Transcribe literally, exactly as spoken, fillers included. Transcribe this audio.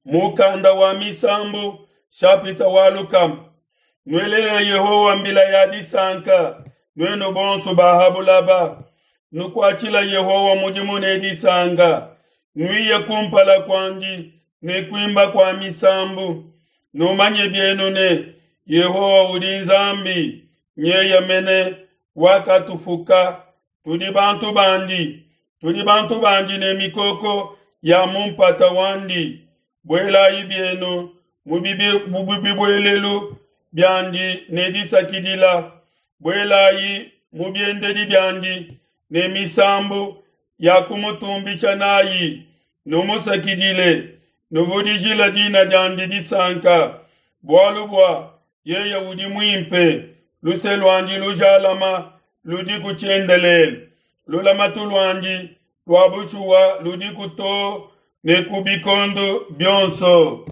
mukanda wa misambu shapita walukam nwelele Yehowa mbila ya disanka nwenu bonsu bahabulaba nukwachila Yehowa mujimune disanga nwiye kumpala kwanji nekwimba kwa misambu numanye bienune Yehowa udinzambi nye mene wakatufuka tudi bantu bandi tudi bantu bandi ne mikoko ya mumpata wandi bwela ibienu mubibi mubibi bwelelu byandi ne disakidila bwela yi mubiende di byandi ne misambu ya kumutumbi chanayi numusakidile nuvudijila dina jandi disanka bwalubwa ye yahudi mwimpe luselwandi lujalama ludi kuchendelel lulama tulwandi lwabushuwa ludi kuto ne kubikondo byonso